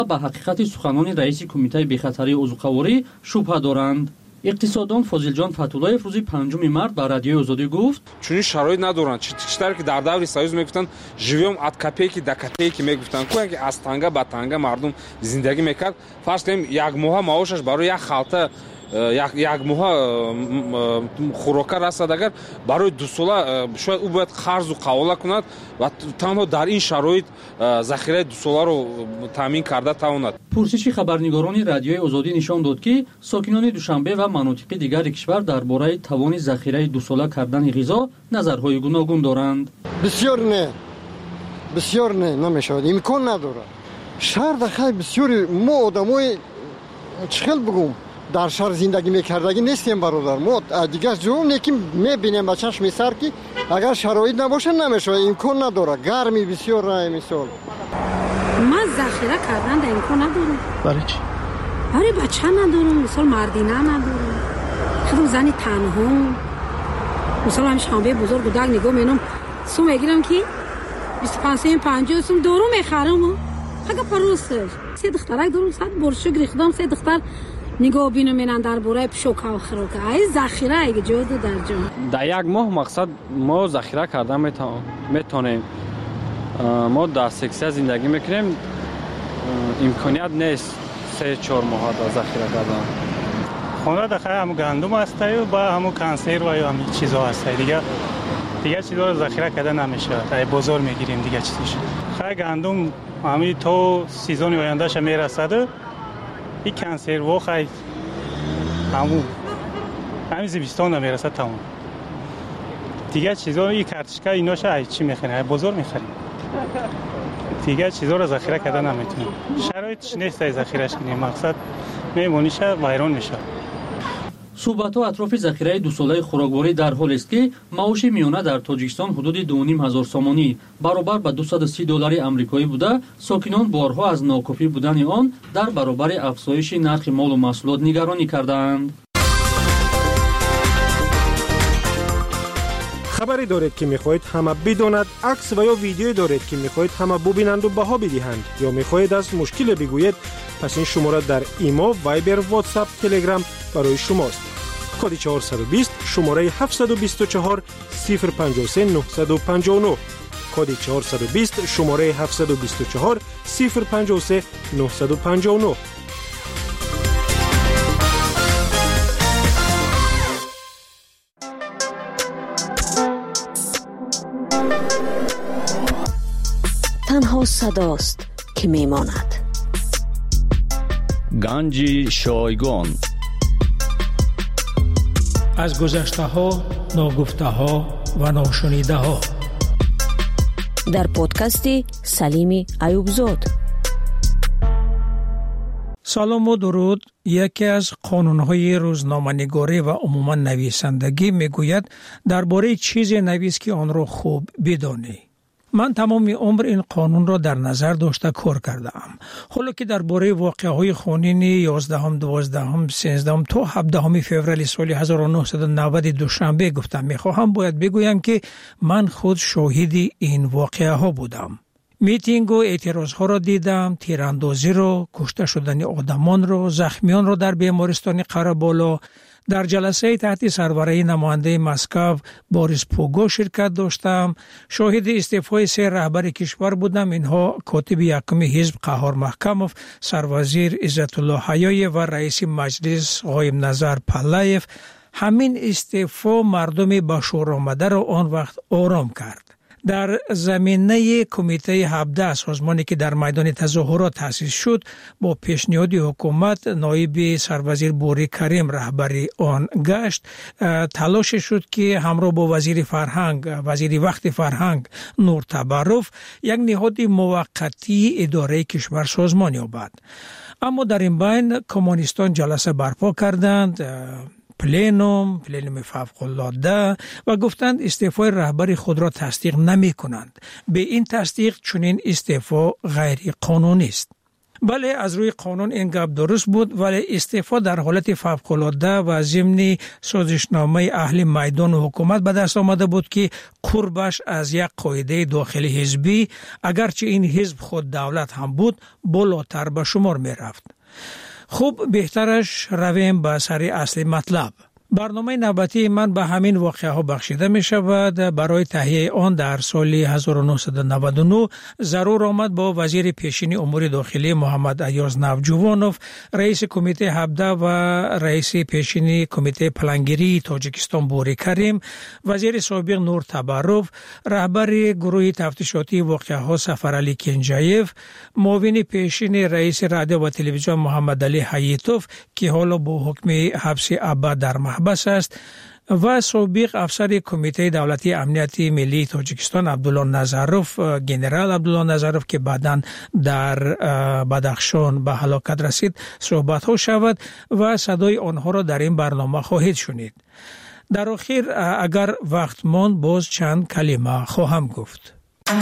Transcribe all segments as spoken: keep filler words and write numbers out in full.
ба ҳақиқати суханони раиси кумитаи бехатарии узуқаворӣ шубҳа доранд. иқтисоддон Фозилҷон Фатуллоев рӯзи панҷуми март ба Радиои Озодӣ гуфт: чунин шароит надоранд. читар ки дар даври союз мегуфтанд живем от копейки до копейки мегуфтанд. Кӯе ки аз танга ба танга мардум зиндагӣ мекард. Фарз кунем як моҳа маошаш барои як халта як як моҳа хӯрока расад, агар барои ду сола шояд ӯ бояд қарзу қавола кунад ва танҳо дар ин шароит захираи ду соларо таъмин карда тавонад. пурсиши хабарнигорони Радиои Озодӣ нишон дод ки сокинони Душанбе ва манотиқи дигари кишвар дар бораи тавони захираи дусола кардани ғизо назарҳои гуногун доранд. бисёр не бисёр не намешавад, имкон надорад. шаҳр дахай бисёри мо одамои чӣ хел бигум дар шаҳр зиндагӣ мекардагӣ нестем бародар. Мо дигар ҷо не ки мебинем ба чашми сар ки агар шароит набошад намешавад, имкон надорад. гарми бисёр рай мисол. ман захира кардан да имкон надорам. барои чӣ? барои бача надорам, мисол мардина надорам. худам зани танҳо. мисол ҳамиш ҳамбе бузург гудак нигоҳ менам, сум мегирам ки бисту панҷ сум панҷоҳ сум дору мехарам. ага паросташ. се духтарак дорам, сад боршо гирифтам, се духтар нигоҳ бинам менан дар бораи пушока ва хирока. ай захира ага ҷоду дар ҷо. дар як моҳ мақсад мо захира карда метонем. мо дар сексия зиндагӣ мекунем, имконият нест се чор моҳа дар захира кардан. хона дахай ҳамун гандум ҳастаю ба ҳамун консерва ё ҳамин чизо ҳастаю. Дига дига чизоро захира карда намешавад. ай бозор мегирем дига чизош. хай гандум ҳамин то сезони ояндаша мерасаду ин консерво хай ҳамун ҳамин зимистон мерасад тамом. дига чизо ин картишка иноша ай чӣ мехарем? ай бозор мехарем. дига чизоро захира карда наметонем. шароитиш нест ай захираш кунем. мақсад мемониша вайрон мешавад. суҳбатҳо атрофи захираи дусолаи хӯрокворӣ дар ҳолест ки маоши миёна дар Тоҷикистон ҳудуди ду ним ҳазор сомонӣ баробар ба дусаду си доллари амрикоӣ буда, сокинон борҳо аз нокофӣ будани он дар баробари афзоиши нархи молу маҳсулот нигаронӣ кардаанд. хабаре доред ки мехоҳед ҳама бидонад, акс ва ё видеое доред ки мехоҳед ҳама бубинанду баҳо бидиҳанд ё мехоҳед аз мушкиле бигӯед, пас ин шумора дар имо, вайбер, ватсап, телеграм барои шумост. коди чаҳорсаду бист шумораи ҳафтсаду бисту чаҳор сифр панҷоҳ се нуҳсаду панҷоҳ нӯҳ. коди чаҳорсаду бист шумораи ҳафтсаду бисту чаҳор сифр панҷоҳ се нуҳсаду панҷоҳ нӯҳ. танҳо садост ки мемонад. ганҷи шойгон. аз гузаштаҳо, ногуфтаҳо ва ношунидаҳо. дар подкасти Салими Аюбзод. салому дуруд. яке аз қонунҳои рӯзноманигорӣ ва умуман нависандагӣ мегӯяд дар бораи чизе навис ки онро хуб бидонӣ. ман тамоми умр ин қонунро дар назар дошта кор кардаам. ҳоло ки дар бораи воқеаҳои хонини ёздаҳум, дувоздаҳум, сенздаҳум то ҳабдаҳуми феврали соли ҳазору нуҳсаду навади душанбе гуфтам мехоҳам, бояд бигӯям ки ман худ шоҳиди ин воқеаҳо будам. митингу эътирозҳоро дидам, тирандозиро, кушта шудани одамонро, захмиёнро дар бемористони Қараболо. дар ҷаласаи таҳти сарвараи намояндаи Москав Борис Пуго ширкат доштам. шоҳиди истеъфои се раҳбари кишвар будам. инҳо котиби якуми ҳизб Қаҳҳор Маҳкамов, сарвазир Иззатулло Ҳаёев ва раиси маҷлис Ғоибназар Паллаев. ҳамин истеъфо мардуми ба шӯромадаро он вақт ором кард. дар заминаи кумитаи ҳабдаҳ созмоне ки дар майдони тазоҳурот таъсис шуд, бо пешниҳоди ҳукумат ноиби сарвазир Бӯри Карим раҳбари он гашт. талоше шуд ки ҳамроҳ бо вазири фарҳанг, вазири вақти фарҳанг Нур Табарруф як ниҳоди муваққатии идораи кишвар созмон ёбад. аммо дар ин байн коммунистон ҷаласа барпо карданд, пленум, пленуми фавқуллода, ва гуфтанд истеъфои раҳбари худро тасдиқ намекунанд. бе ин тасдиқ чунин истеъфо ғайриқонунист. بله از روی قانون این گپ درست بود، ولی استعفا در حالت فوق‌العاده و ضمن سازشنامه اهل میدان و حکومت به دست آمده بود که قربش از یک قاعده داخلی حزبی، اگرچه این حزب خود دولت هم بود، بالاتر به شمار می رفت. خوب بهترش رویم به سر اصل مطلب. برنامه نوبتی من به همین واقعه ها بخشیده می شود. برای تهیه آن در سال هزار و نهصد و نود و نه ضرور آمد با وزیر پیشین امور داخلی محمد ایاز نوجوانوف، رئیس کمیته هفده و رئیس پیشین کمیته پلانگیری تاجیکستان بوری کریم، وزیر سابق نور تبروف، رهبر گروه تفتیشاتی واقعه ها سفرعلی کنجایف، معاون پیشین رئیس رادیو و تلویزیون محمد علی حییتوف که حالا با حکم حبس ابد در بس است و سابق افسر کمیته دولتی امنیت ملی تاجیکستان عبدالله نظروف، گنرال عبدالله نظروف که بعداً در بدخشان به هلاکت رسید صحبت ها شود و صدای آنها را در این برنامه خواهید شنید. در آخر اگر وقت ماند باز چند کلمه خواهم گفت.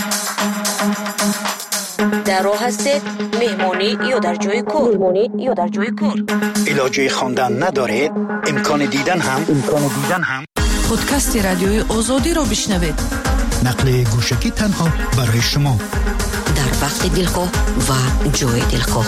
در راه هستید مهمانی یا در جای کار؟ مهمانی یا در جای کار؟ علاجه خواندن ندارید؟ امکان دیدن هم امکان دیدن هم پادکست رادیوی آزادی را بشنوید. نقل گوشکی تنها برای شما در وقت دلخواه و جای دلخواه.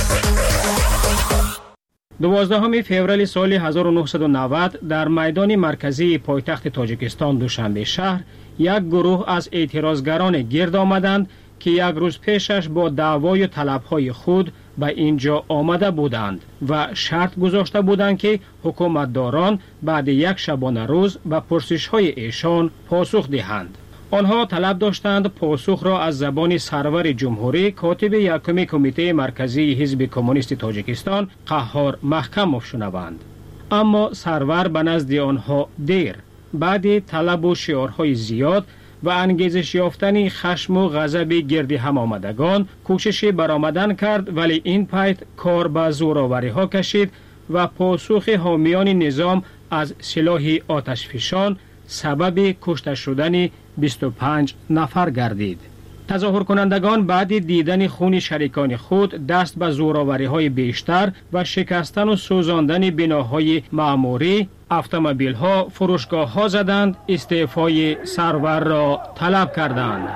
دوازدهم فوریه سال هزار و نهصد و نود در میدان مرکزی پایتخت تاجیکستان دوشنبه شهر یک گروه از اعتراضگران گرد آمدند که یک روز پیشش با دعوای و طلبهای خود به اینجا آمده بودند و شرط گذاشته بودند که حکومتداران بعد یک شبانه روز به پرسش‌های ایشان پاسخ دهند. آنها طلب داشتند پاسخ را از زبان سرور جمهوری کاتب یکم کمیته مرکزی حزب کمونیست تاجیکستان قهار محکم شنوند. اما سرور به نزد آنها دیر بعد طلب و شعارهای زیاد و انگیزش یافتن خشم و غضب گرد هم آمدگان کوشش برآمدن کرد، ولی این پایت کار به زورآوری ها کشید و پاسخ حامیان نظام از سلاح آتشفشان سبب کشته شدن بیست و پنج نفر گردید. تظاهر کنندگان بعد دیدن خون شریکان خود دست به زورآوری های بیشتر و شکستن و سوزاندن بناهای معموری، اتومبیل ها، فروشگاه ها زدند، استعفای سرور را طلب کردند.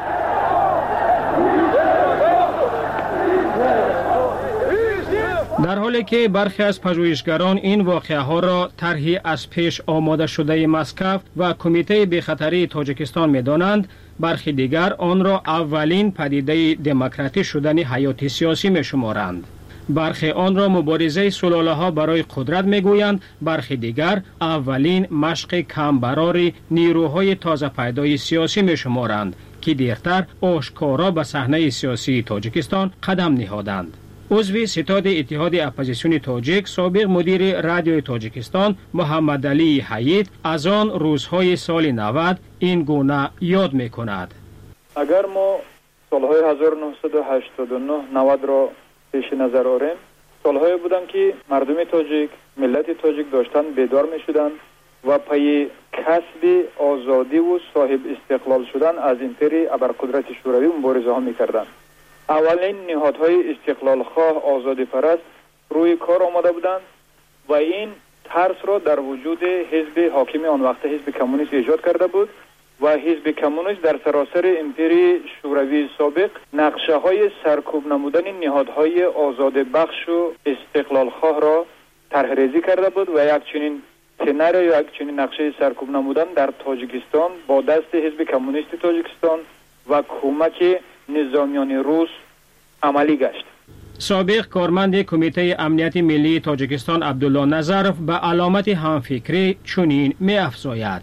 در حالی که برخی از پژوهشگران این واقعه ها را طرحی از پیش آماده شده مسکو و کمیته بی‌خطری تاجیکستان می دانند، برخی دیگر آن را اولین پدیده دموکراتی شدن حیات سیاسی می شمارند. برخی آن را مبارزه سلاله ها برای قدرت می گویند، برخی دیگر اولین مشق کمبرار نیروهای تازه پیدای سیاسی می شمارند که دیرتر آشکارا به صحنه سیاسی تاجیکستان قدم نهادند. عضو ستاد اتحاد اپوزیسیون تاجیک، سابق مدیر رادیوی تاجیکستان محمد علی حیید از آن روزهای سال نود این گونه یاد می کند. اگر ما سالهای هزار و نهصد و هشتاد و نه نود را پیش نظر آوریم، سالهایی بودند که مردم تاجیک، ملت تاجیک داشتن بیدار می شدند و پای کسب آزادی و صاحب استقلال شدن از امپری ابرقدرت شوروی مبارزه ها می کردند. اولین نهادهای استقلال خواه آزادی پرست روی کار آمده بودند و این ترس را در وجود حزب حاکم آن وقت حزب کمونیست ایجاد کرده بود و حزب کمونیست در سراسر امپری شوروی سابق نقشه های سرکوب نمودن نهادهای آزاد بخش و استقلال خواه را طرح ریزی کرده بود و یک چنین سناریو یا یک چنین نقشه سرکوب نمودن در تاجیکستان با دست حزب کمونیست تاجیکستان و کمک نظامیان روس عملی گشت. سابق کارمند کمیته امنیت ملی تاجیکستان عبدالله نظروف به علامت همفکری چنین می افزاید: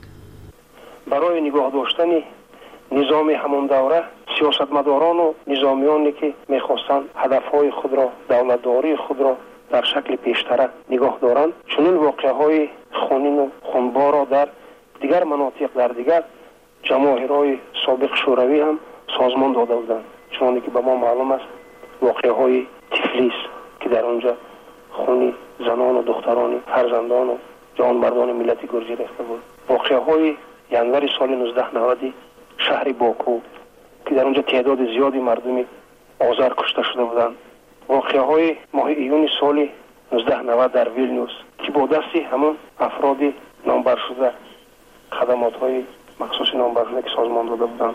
برای نگاه داشتن نظام همون دوره سیاستمداران و نظامیانی که میخواستند هدفهای خود را، دولتداری خود را در شکل پیشتر نگاه دارند، چنین واقعه های خونین و خونبار را در دیگر مناطق در دیگر جماهیرهای سابق شوروی هم سازمان داده بودند. چون که به ما معلوم است واقعه های تفلیس که در آنجا خونی زنان و دختران فرزندان و جانبردان ملت گرجی ریخته بود. واقعه های ینور سال نوزده نود شهر باکو که در آنجا تعداد زیادی مردم آذر کشته شده بودند واقعه های ماه ایون سال نوزده نود در ویلنیوس که با دستی همون افراد نامبر شده خدمات های مخصوص نامبر شده که سازمان داده بودن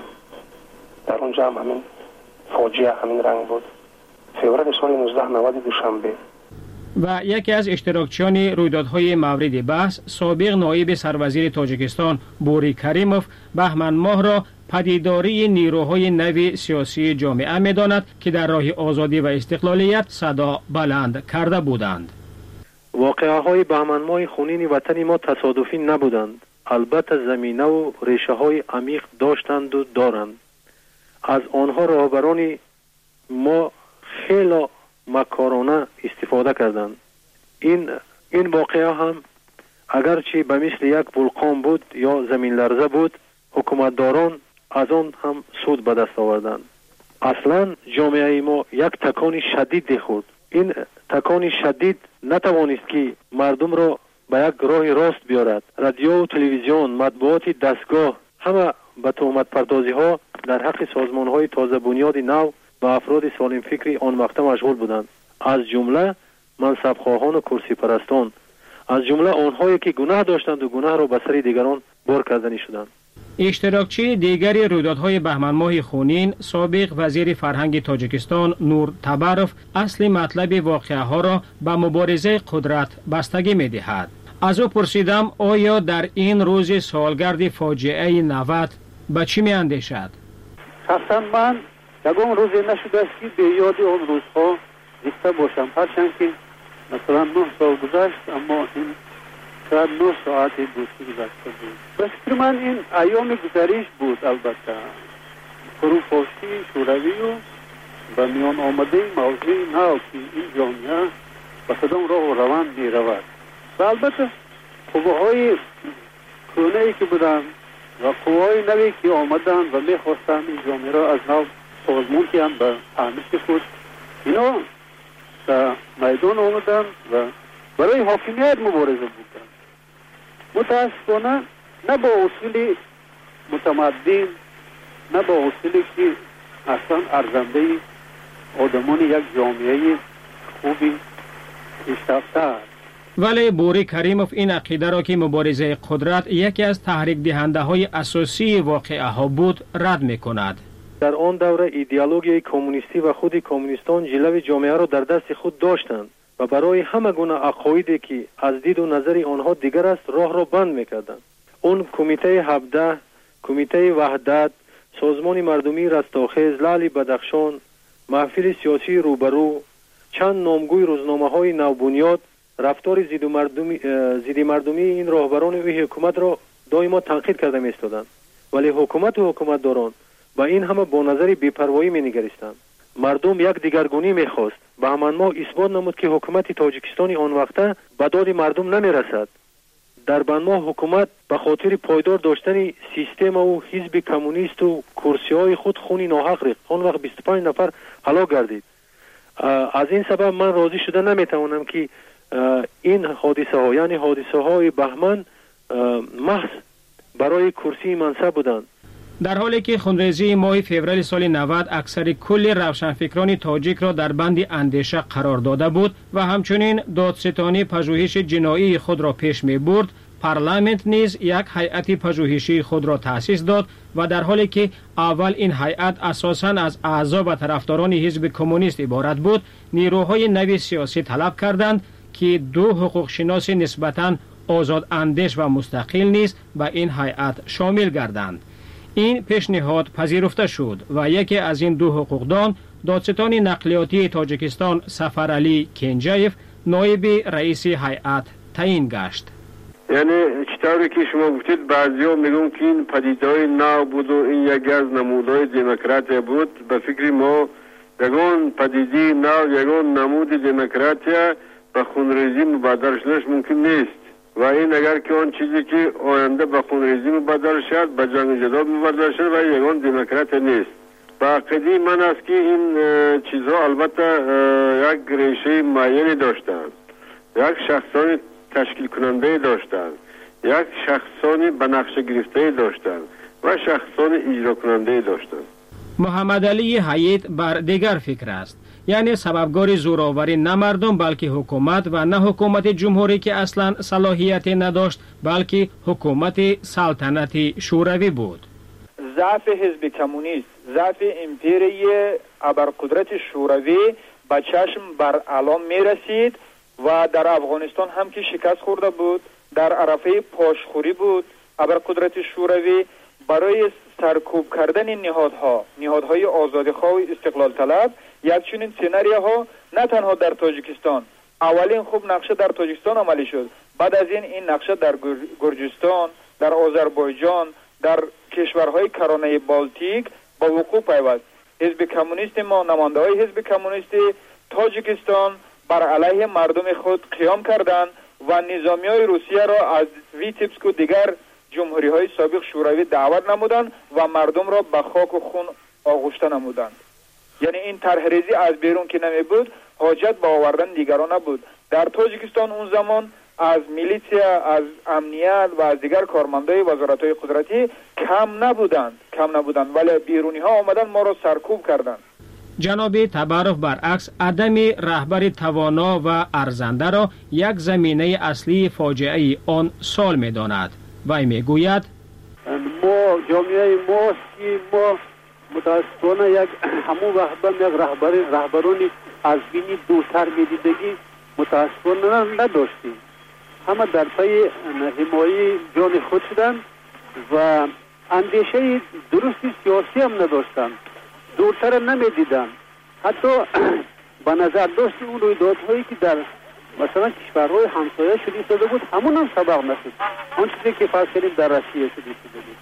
در اونجا هم همین فاجعه همین رنگ بود. فوریه سال نوزده نود دوشنبه. و یکی از اشتراکچیان رویدادهای مورد بحث سابق نایب سروزیر تاجیکستان بوری کریموف بهمن ماه را پدیداری نیروهای نو سیاسی جامعه می‌داند که در راه آزادی و استقلالیت صدا بلند کرده بودند. واقعه های بهمن ماه خونین وطن ما تصادفی نبودند. البته زمینه و ریشه های عمیق داشتند و دارند. از آنها رهبران ما خیلی مکارانه استفاده کردند. این این واقعه هم اگرچه به مثل یک ولکان بود یا زمین لرزه بود، حکومتداران از آن هم سود به دست آوردند. اصلا جامعه ما یک تکان شدید خورد. این تکان شدید نتوانست که مردم را به یک راه راست بیارد. رادیو و تلویزیون، مطبوعات دستگاه همه به تهمت پردازی ها در حق سازمان های تازه بنیاد نو و افراد سالم فکری آن وقت مشغول بودند. از جمله منصب خواهان و کرسی پرستان، از جمله آنهایی که گناه داشتند و گناه را به سر دیگران بار کردنی شدند. اشتراکچی دیگری رویدادهای بهمن ماه خونین سابق وزیر فرهنگ تاجیکستان نور تبروف اصل مطلب واقعه ها را به مبارزه قدرت بستگی می دهد. از او پرسیدم آیا در این روز سالگرد فاجعه نود به چی می اندیشد؟ شخصا من یکم روزی نشده است که به یاد آن روزها زنده باشم، هرچند که مثلا نه سال گذشت اما این شاید نه ساعت بود که گذشته بود. به فکر من این ایام گذریش بود. البته فروپاشی شوروی و به میان آمده موضوع نو که این جامعه به کدام راه و روان می رود و البته قوه‌های کهنه‌ای که بودند و قوه‌های نوی که آمدند و می خواستند این جامعه را از نو سازمان که هم به تعمیق خود اینا در میدان آمدند و برای حاکمیت مبارزه بودند. متاسفانه نه با اصول متمدن، نه با اصولی که اصلا ارزنده آدمان یک جامعه خوبی پیشرفته است. ولی بوری کریموف این عقیده را که مبارزه قدرت یکی از تحریک دهنده های اساسی واقعه ها بود رد می کند. در آن دوره ایدئولوژی کمونیستی و خود کمونیستان جلو جامعه را در دست خود داشتند و برای همه گونه عقایدی که از دید و نظر آنها دیگر است راه را بند می‌کردند. اون کمیته هفده، کمیته وحدت، سازمان مردمی رستاخیز، لعل بدخشان، محفل سیاسی روبرو، چند نامگوی روزنامه‌های نوبنیاد رفتار ضد مردمی ضد مردمی این راهبران و حکومت را دائما تنقید کرده می‌ایستادند. ولی حکومت و حکومتداران با این همه با نظر بی‌پروایی می‌نگریستند. مردم یک دیگرگونی می‌خواست. بهمن ماه اثبات نمود که حکومت تاجیکستان آن وقته به داد مردم نمی‌رسد. در بهمن ماه حکومت به خاطر پایدار داشتن سیستم و حزب کمونیست و کرسی‌های خود خونی ناحق ریخت. آن وقت بیست و پنج نفر هلاک گردید. از این سبب من راضی شده نمی‌توانم که این حادثه ها یعنی حادثه های بهمن محض برای کرسی منصب بودند. در حالی که خونریزی ماه فوریه سال نود اکثر کل روشنفکران تاجیک را در بند اندیشه قرار داده بود و همچنین دادستانی پژوهش جنایی خود را پیش می برد، پارلمانت نیز یک هیئت پژوهشی خود را تأسیس داد و در حالی که اول این هیئت اساساً از اعضا و طرفداران حزب کمونیست عبارت بود، نیروهای نو سیاسی طلب کردند که دو حقوق شناس نسبتاً آزاد اندیش و مستقل نیز به این هیئت شامل گردند. این پیشنهاد پذیرفته شد و یکی از این دو حقوقدان دادستان نقلیاتی تاجیکستان سفرعلی کنجایف نایب رئیس هیئت تعیین گشت. یعنی چطوری که شما گفتید بعضی‌ها میگن که این پدیده‌های نو بود و این یکی از نمودهای دموکراسی بود. به فکر ما یگان پدیده نو، یگان نمود دموکراسی به خونریزی مبادر شدنش ممکن نیست و این اگر که آن چیزی که آینده به خونریزی مبادر شد به جنگ جدال مبادر شد و یگان دموکراسی نیست. با عقیده من است که این چیزها البته یک ریشه معینی داشتند، یک شخصانی تشکیل کننده داشتند، یک شخصانی به نقشه گرفته داشتند و شخصانی اجرا کننده داشتند. محمد علی حیید بر دیگر فکر است. یعنی سببگار زوراوری نه مردم بلکه حکومت و نه حکومت جمهوری که اصلا صلاحیت نداشت بلکه حکومت سلطنت شوروی بود. ضعف حزب کمونیست، ضعف امپیری ابرقدرت شوروی به چشم بر علام می رسید و در افغانستان هم که شکست خورده بود، در عرفه پاشخوری بود. ابرقدرت شوروی برای سرکوب کردن نهادها، نهادهای آزادیخواه و استقلال طلب، یک چنین سناریوها نه تنها در تاجیکستان، اولین خوب نقشه در تاجیکستان عملی شد، بعد از این این نقشه در گرجستان، در آذربایجان، در کشورهای کرانه بالتیک با وقوع پیوست. حزب کمونیست ما، نماینده‌های حزب کمونیست تاجیکستان بر علیه مردم خود قیام کردند و نظامیای روسیه را از ویتیبسک و دیگر جمهوری های سابق شوروی دعوت نمودند و مردم را به خاک و خون آغشته نمودند. یعنی این طرحریزی از بیرون که نمی بود، حاجت به آوردن دیگران نبود. در تاجیکستان اون زمان از میلیسیا، از امنیت و از دیگر کارمندای وزارت‌های قدرتی کم نبودند کم نبودند ولی بیرونی ها آمدن ما را سرکوب کردند. جناب تبارف برعکس عدم رهبر توانا و ارزنده را یک زمینه اصلی فاجعه آن سال می داند. وی می گوید ما جامعه ما که ما متاسفانه یک همون وقت یک رهبر رهبرانی از بینی دوتر می دیدگی متاسفانه نداشتیم. همه در پی حمایت جان خود شدند و اندیشه درستی سیاسی هم نداشتند، دورتر نمی دیدن. حتی به نظر داشت اون رویدادهایی که در مثلا کشورهای همسایه شده شده بود همون هم سبق نشد. آن چیزی که فرض کردیم در روسیه شده شده بود.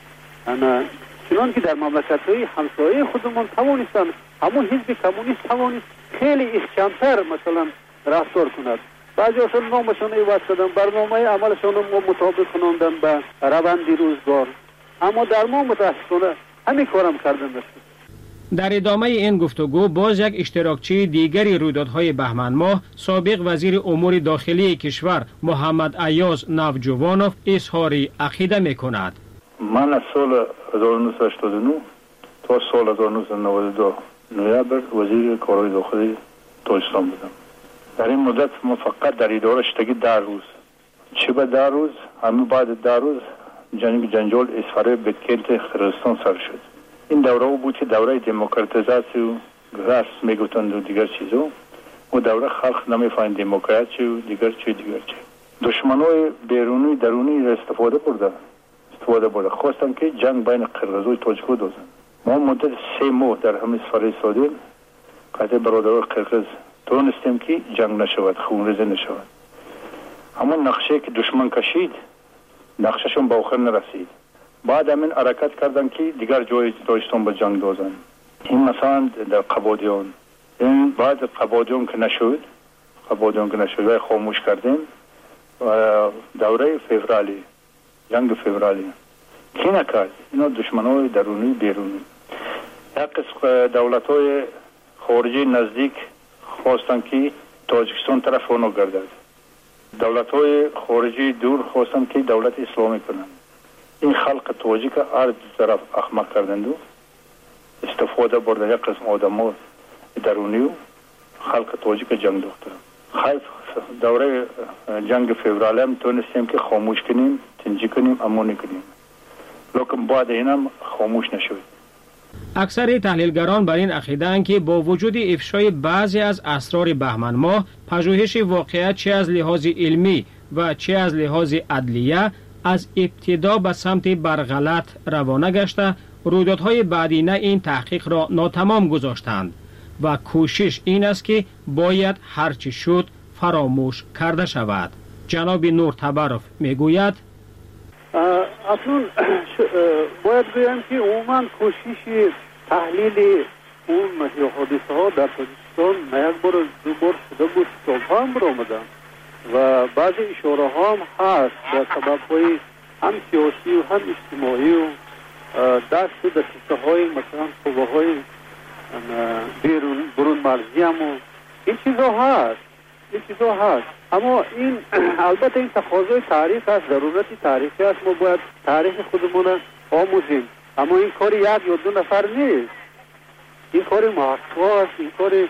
انا چنان که در مملکت‌های همسایه خودمون توانستن همون حزب کمونیست توانست خیلی احکام‌تر مثلا رفتار کند. بعضی اصلا نامشان عوض کردن، برنامه عملشان ما مطابق کناندن به روند روزگار، اما در ما متاسفانه همین کارم کردن نشد. در ادامه این گفتگو باز یک اشتراکچی دیگری رویدادهای بهمن ماه سابق وزیر امور داخلی کشور محمد ایاز نوجوانوف اظهار عقیده می‌کند. من از سال هزار و نهصد و هشتاد و نه تا سال هزار و نهصد و نود و دو نوامبر وزیر کارهای داخلی تاجیکستان بودم. در این مدت ما فقط در اداره شدگی ده روز، چه به ده روز همین بعد ده روز جنگ جنجال اسفاره بتکلت خرستان سر شد. این دوره بود که دوره دموکراتیزاسی و راست میگفتند و دیگر چیزا و دوره خلق نمیفهمید دموکراسی و دیگر چی دیگر چی. دشمنای بیرونی درونی را استفاده برده استفاده برده خواستن که جنگ بین قرقیز و تاجیک دوزن. ما مدت سه ماه در همین سفر ایستادیم قطع برادران قرقیز تونستیم که جنگ نشود، خونریزی نشود. اما نقشه که دشمن کشید نقشهشون به آخر نرسید. بعد همین حرکت کردن که دیگر جای تاجیکستان به جنگ دوزن. این مثلا در قبادیان، این بعد قبادیان که نشد قبادیان که نشد و خاموش کردیم و دوره فوریه جنگ فوریه کی نکرد؟ اینا دشمنای درونی بیرونی. یک قسم دولت های خارجی نزدیک خواستن که تاجیکستان طرف اونو گردد. دولت های خارجی دور خواستن که دولت اسلامی کنند. این خلق تاجیک هر دو طرف احمق کردند و استفاده بردن یک قسم آدم ها درونی و خلق تاجیک جنگ دوخته. خیف دوره جنگ فوریه هم تونستیم که خاموش کنیم، تنجی کنیم، امانی کنیم، لیکن بعد این هم خاموش نشد. اکثر تحلیلگران بر این عقیده‌اند که با وجود افشای بعضی از اسرار بهمن ماه، پژوهش واقعیت چه از لحاظ علمی و چه از لحاظ عدلیه از ابتدا به سمت برغلط روانه گشته، رویدادهای بعدینه این تحقیق را ناتمام گذاشتند و کوشش این است که باید هرچی شد فراموش کرده شود. جناب نور تبارف میگوید اصلا باید بگم که عموما کوشش تحلیل اون حادثه ها در تاجیکستان نه یک بار دو بار شده بود، سالها هم برآمدن و بعضی اشاره ها هم هست به سبب های هم سیاسی و هم اجتماعی و دست و دسته های مثلا قوه های بیرون برون مرزی هم و این چیزا هست این چیزا هست اما این البته این تقاضای تاریخ است، ضرورتی تاریخی است. ما باید تاریخ خودمون آموزیم، اما این کار یک یا دو نفر نیست، این کار محقق است، این کار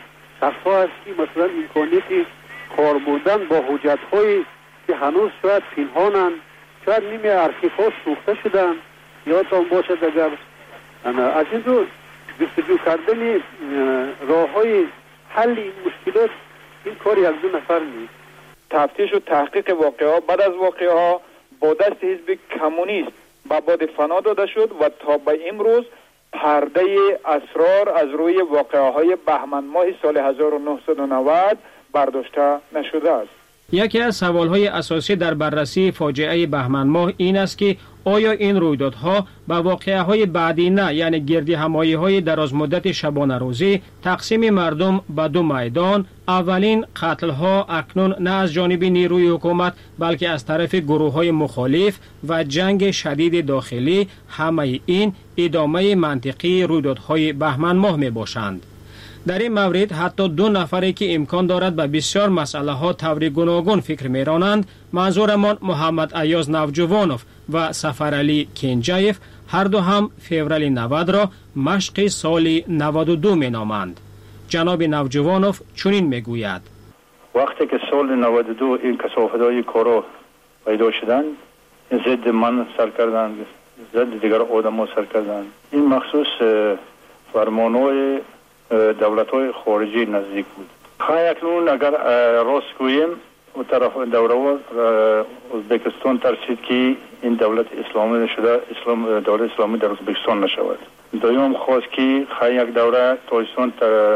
صفا است که مثلا امکانیت کار بردن با حجت هایی که هنوز شاید پنهانند، شاید نیمه ارشیف ها سوخته شدن. یادتان باشد اگر از این رو جستجو کردن راه های حل این مشکلات این کار یک دو نفر نیست. تفتیش و تحقیق واقعه ها بعد از واقعه ها با دست حزب کمونیست به باد فنا داده شد و تا به امروز پرده اسرار از روی واقعه های بهمن ماه سال هزار و نهصد و نود برداشته نشده است. یکی از سوالهای اساسی در بررسی فاجعه بهمن ماه این است که آیا این رویدادها به واقعه‌های بعدی نه، یعنی گردی همایی‌های دراز مدت شبانه روزی، تقسیم مردم به دو میدان، اولین قتل‌ها اکنون نه از جانب نیروی حکومت بلکه از طرف گروه‌های مخالف و جنگ شدید داخلی، همه این ادامه منطقی رویدادهای بهمن ماه میباشند. در این مورد حتی دو نفری که امکان دارد به بسیار مسئله ها طور گوناگون فکر میرانند، منظورمان محمد ایاز نوجوانوف و سفرعلی کنجایف، هر دو هم فوریه نود را مشق سال نود و دو می نامند. جناب نوجوانوف چنین میگوید: وقتی که سال نود و دو این کثافت‌های کارا پیدا شدند، ضد من سر کردند، ضد دیگر آدم‌ها سر کردند. این مخصوص فرمان‌های دولت‌های خارجی نزدیک بود. خواهی اکنون اگر راست گوییم و طرف دوره ازبکستان ترسید که این دولت اسلامی شده، اسلام دولت اسلامی در ازبکستان نشود. دویم خواست که خواهی یک دوره تاجیکستان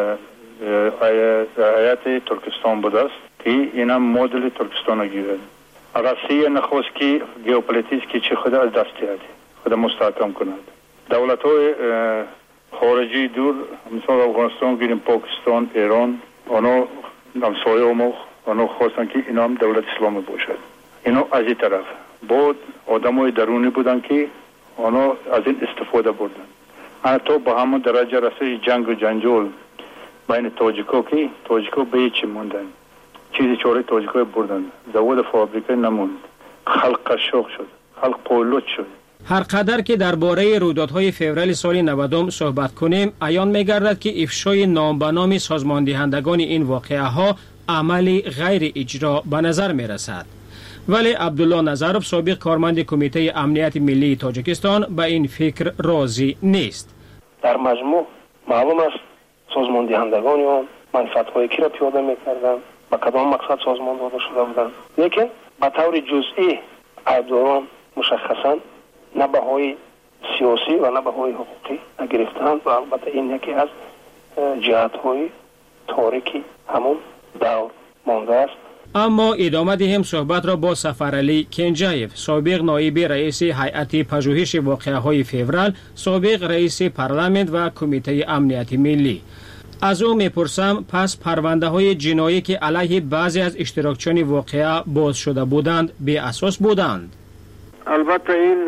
هیئت ترکستان بود است که این هم مدل ترکستان گیرد. روسیه نخواست که ژئوپلیتیک که چه خود از دست دهد، خود مستحکم کند. دولت‌های خارجی دور مثلا افغانستان گیریم، پاکستان، ایران، آنها همسایه ما آنها خواستن که اینا هم دولت اسلامی باشد. اینا از این طرف بود آدمای درونی بودن که آنها از این استفاده بردن. حتی با همون درجه رسید جنگ و جنجال بین تاجیکا که تاجیکا به هیچ موندن، چیزی چاره تاجیکا بردن، زواد فابریکه نموند، خلق قشاق شد، خلق پولوت شد. هر قدر که درباره رویدادهای فوریه سال نود صحبت کنیم، عیان می‌گردد که افشای نام به نام سازماندهندگان این واقعه ها عملی غیر اجرا به نظر می‌رسد. ولی عبدالله نظروف، سابق کارمند کمیته امنیت ملی تاجیکستان، به این فکر راضی نیست. در مجموع معلوم است سازماندهندگان آن منفعت‌های کی را پیاده می‌کردند، با کدام مقصد سازمان داده شده بودند، لیکن به طور جزئی عیبداران مشخصاً نه بهای سیاسی و نه بهای حقوقی نگرفتند و البته این یکی از جهت‌های تاریکی همون دور مانده است. اما ادامه دهیم صحبت را با سفرعلی کنجایف، سابق نایب رئیس هیئت پژوهش واقعه‌های فوریه، سابق رئیس پارلمان و کمیته امنیت ملی. از او میپرسم پس پرونده های جنایی که علیه بعضی از اشتراکچیان واقعه باز شده بودند به اساس بودند؟ البته این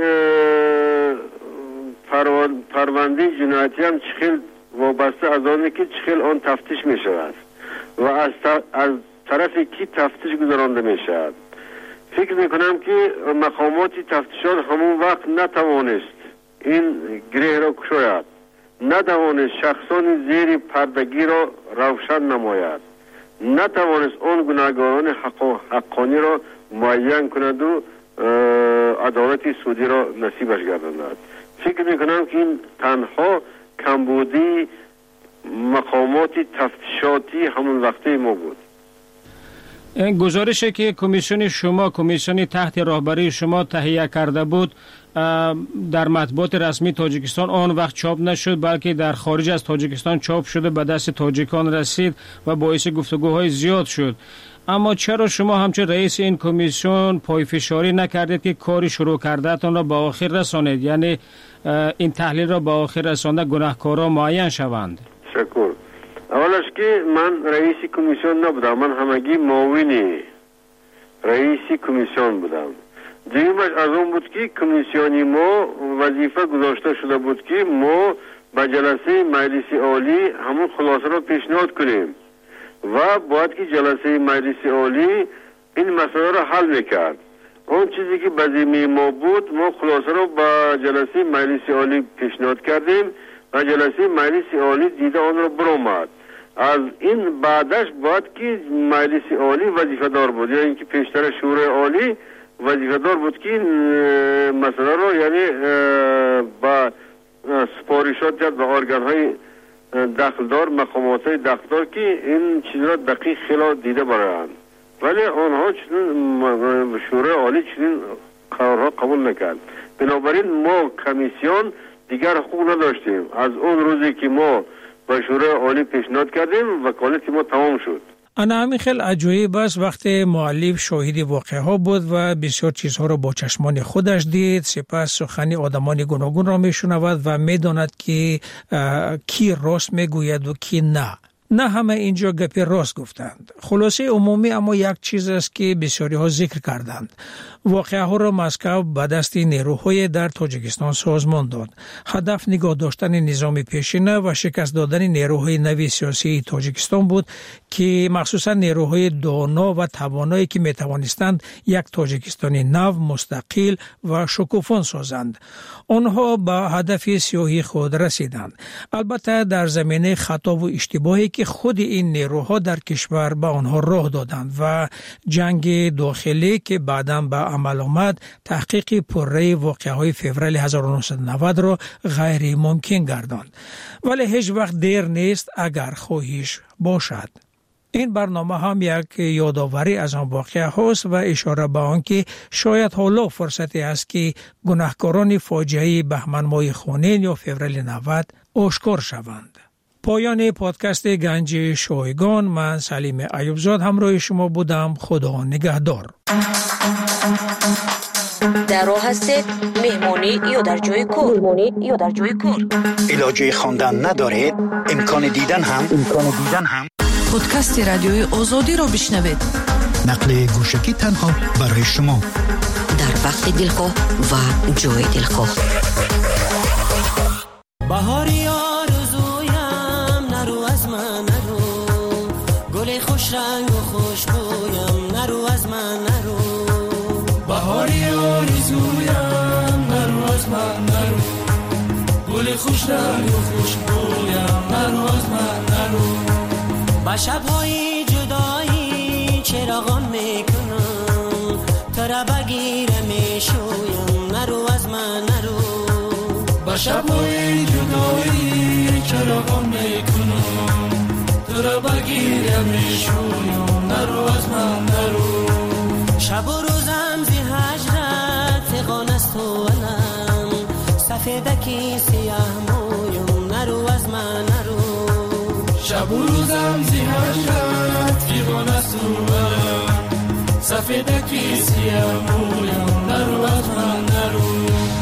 پرونده جنایتی هم چخیل وابسته از آنه که چخیل آن تفتیش می شود و از, از طرف کی تفتیش گذرانده می شود. فکر می کنم که مقامات تفتیشات همون وقت نتوانست این گره را کشاید، نتوانست شخصان زیر پردگی را روشن نماید، نتوانست آن گناهکاران حقانی را معین کند و عدالت سودی را نصیبش گرداند. فکر میکنم که این تنها کمبودی مقامات تفتیشاتی همون وقته ما بود. گزارشی که کمیسیون شما، کمیسیون تحت رهبری شما تهیه کرده بود در مطبوعات رسمی تاجیکستان آن وقت چاپ نشد، بلکه در خارج از تاجیکستان چاپ شده، به دست تاجیکان رسید و باعث گفتگوهای زیاد شد. اما چرا شما همچون رئیس این کمیسیون پایفشاری نکردید که کاری شروع کردهتان را به آخر رسانید، یعنی این تحلیل را به آخر رسانده گناهکاران معین شوند؟ شکر. اولش که من رئیس کمیسیون نبودم، من همگی معاون رئیس کمیسیون بودم. دیگرش از اون بود که کمیسیونی ما وظیفه گذاشته شده بود که ما به جلسه مجلس عالی همون خلاصه را پیشنهاد کنیم و باید که جلسه مجلس عالی این مسئله را حل میکرد. اون چیزی که به ذمه ما بود، ما خلاصه را به جلسه مجلس عالی پیشنهاد کردیم و جلسه مجلس عالی دیده آن را برآمد. از این بعدش باید که مجلس عالی وظیفه دار بود، یا اینکه پیشتر شورای عالی وظیفه دار بود که مسئله رو یعنی با سپارشات جد به ارگان های دخلدار، مقامات های دخلدار که این چیز را دقیق خیلی دیده برایند، ولی آنها چنین شورای عالی چنین قرارها قبول نکرد. بنابراین ما کمیسیون دیگر حقوق نداشتیم. از اون روزی که ما به شورای عالی پیشنهاد کردیم وکالت ما تمام شد. انا همین خیلی عجایب است وقتی مؤلف شاهد واقعه ها بود و بسیار چیزها را با چشمان خودش دید، سپس سخنی آدمان گوناگون را می شنود و می داند که کی راست می گوید و کی نه. نه همه اینجا گپی راست گفتند. خلاصه عمومی اما یک چیز است که بسیاری ها ذکر کردند. واقعه ها را مسکو به دست نیروهای در تاجیکستان سازمان داد. هدف نگاه داشتن نظام پیشینه و شکست دادن نیروهای نوی سیاسی تاجیکستان بود که مخصوصا نیروهای دانا و توانایی که می توانستند یک تاجیکستان نو، مستقل و شکوفان سازند. آنها به هدف سیاهی خود رسیدند. البته در زمینه خطا و اشتباهی که خود این نیروها در کشور به آنها راه دادند و جنگ داخلی که بعداً به عمل آمد تحقیق پرره واقعه‌های فوریه هزار و نهصد و نود را غیر ممکن گرداند. ولی هیچ وقت دیر نیست اگر خواهش باشد. این برنامه هم یک یادآوری از آن واقعه هاست و اشاره به آن که شاید حالا فرصتی است که گناهکاران فاجعه بهمن ماه خونین یا فوریه نود آشکار شوند. پایان پادکست گنج شایگان، من سلیم ایوبزاد همراه شما بودم. خدا نگهدار. در راه هستید مهمانی یا در جای کار؟ مهمانی یا در جای کار؟ علاجه خواندن ندارید؟ امکان دیدن هم امکان دیدن هم پادکست رادیوی آزادی رو بشنوید. نقل گوشکی تنها برای شما در وقت دلخواه و جای دلخواه. بهاری آرزویم نرو از من نرو، گل خوش رنگ و خوشبویم نرو از من نرو. بهاری آرزویم نرو از من نرو، گل خوش رنگ و خوشبویم نرو از من نرو. با شب‌های جدایی چراغان میکنم، تو را بگیرم میشویم نرو از من نرو. با شب‌های جدایی چراغان میکنم، تو را بگیرم میشویم نرو از من نرو. شب و روزم زی هجرت فغان است و علم، سفیدکی سیاه مویم نرو از من نرو. شب و روزم زی هجرت فغان است و علم، سفیدکی سیاه مویم نرو از من نرو.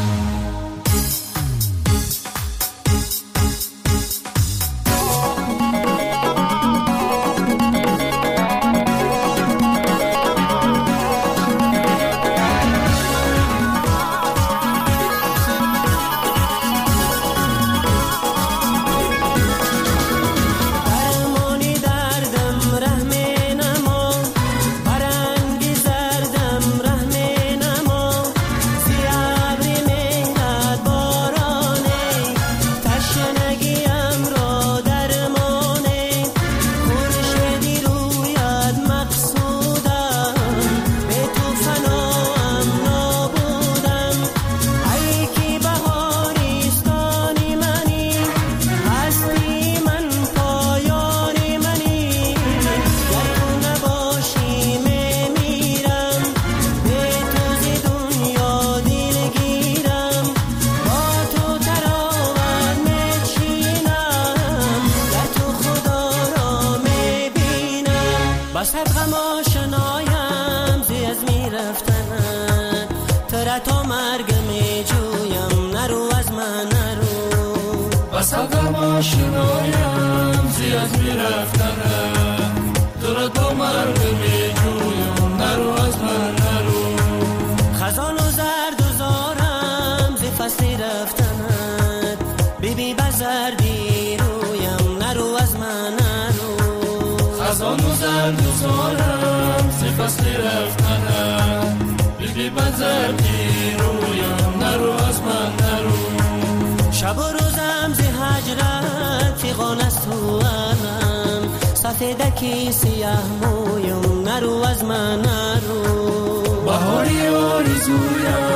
آشنایم زی از می رفتنم، تو را تا مرگ می جویم نرو از من نرو. خزان و زرد و زارم زی فصلی رفتنت، بیبی بزردی رویم نرو از من نرو. خزان و زرد و زارم زی فصلی رفتنت، بیبی بزردی رویم نرو از من نرو. شب و روزم زی هجرت فغان است و علم، سفیدکی سیاه مویم نرو از من نرو بهاری آرزویم